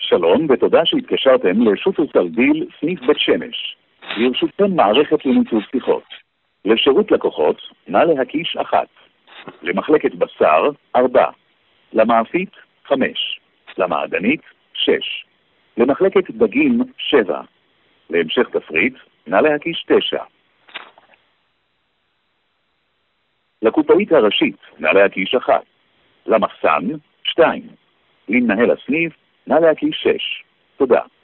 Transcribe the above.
שלום ותודה שהתקשרתם לשופרסל דיל סניף בית שמש. לרשותכם מערכת לניתוב שיחות. לשירות לקוחות, נא להקיש 1. למחלקת בשר, 4. למאפית, 5. למעדנית, 6. למחלקת דגים, 7. להמשך תפריט, נא להקיש 9. לקופאית הראשית, נא להקיש 1. למחסן, 2. למנהל הסניף, נא להקיש 6. תודה.